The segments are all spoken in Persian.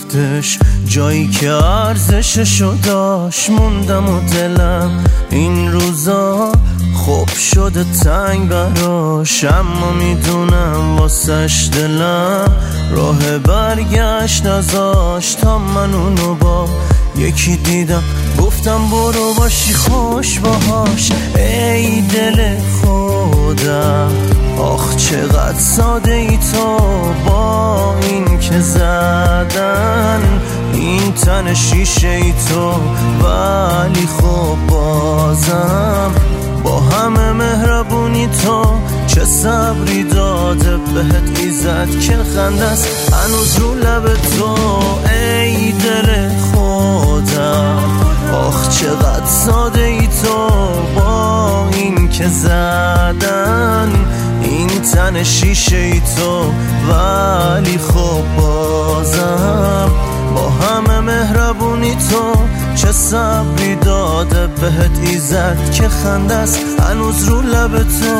رفتش جایی که ارزششو داشت. موندم و دلم این روزا خوب شده تنگ براش، اما میدونم واسش دلم راه برگشت نذاش. تا من اونو با یکی دیدم گفتم برو باشی خوش باهاش. ای دل خودم آخ چقدر ساده ای تو، با این که زدن این تن شیشه ای تو، ولی خب بازم با همه مهربونی تو. چه صبری داده بهت ایزد که خندست هنوز رو لب تو. ای دل خودم آخ چقدر ساده ای تو، با این که زدن این تن شیشه ای تو، ولی خب بازم با همه مهربونی تو. چه صبری داده بهت ایزد که خندست هنوز رو لب تو.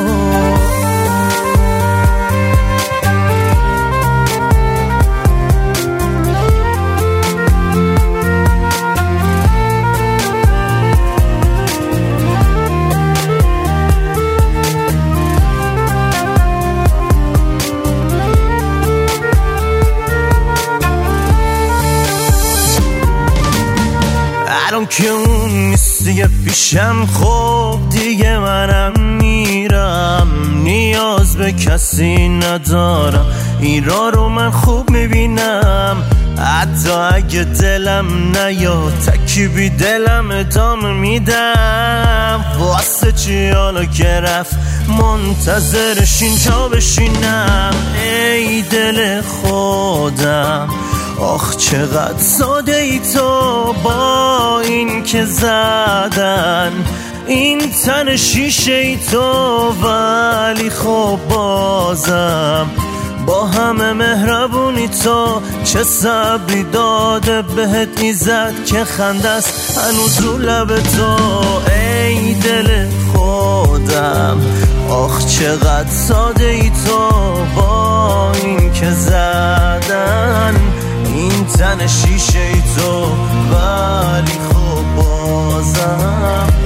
الان که اون نیست دیگه پیشم، خب دیگه منم میرم، نیاز به کسی ندارم. ایرا رو من خوب میبینم، حتی اگه دلم نیاد تکیبی دلم ادامه میدم. واسه چی حالا که رفت منتظرش اینجا بشینم. ای دل خودم آخ چقدر ساده ای تو، با این که زدن این تن شیشه ای تو، ولی خب بازم با همه مهربونی تو. چه صبری داده بهت ایزد که خندست هنوز رو لب تو. ای دل خودم آخ چقدر ساده ای تو، با این که زدن این تن شیشه ای تو، ولی خب بازم